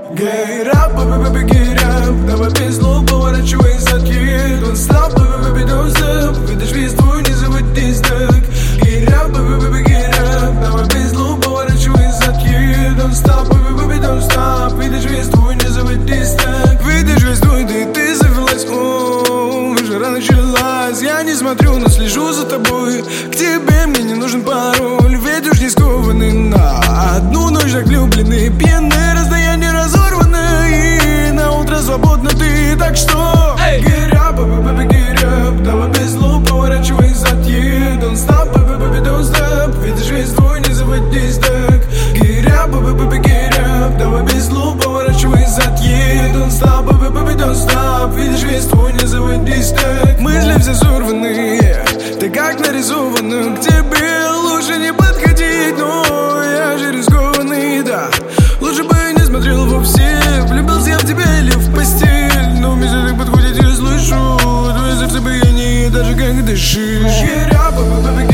Get up, baby, get up. Давай без слов поворачивай задки. Don't stop, baby, don't stop. Видишь весь твой, не заводись так. Get up, baby, get up. Давай без слов поворачивай задки. Don't stop, baby, don't stop. Видишь весь твой, не заводись так. Видишь весь твой, ты завелась. О, жара началась. Я не смотрю, но слежу за тобой. К тебе мне не нужен пароль. Ведь уж не скованный на одну ночь так влюбленный. Пьяные расстояния разорваны. И на утро свободна ты, так что get up, baby, get up. Давай без слов поворачивай задки. Don't stop, baby, don't stop. Видишь весь твой, не заводись так. Get up, baby, get up. Давай без слов поворачивай задки. Don't stop, baby, don't stop. Видишь весь твой, не заводись так. Мысли все сорванные, ты как нарисована. К тебе лучше не подходить, но я же рискованный, да. Лучше бы я не смотрел вовсе. Влюбился я в тебя или в постель. Но вместе так подходит, я слышу твое сердце биение, даже как дышишь. Get up, baby,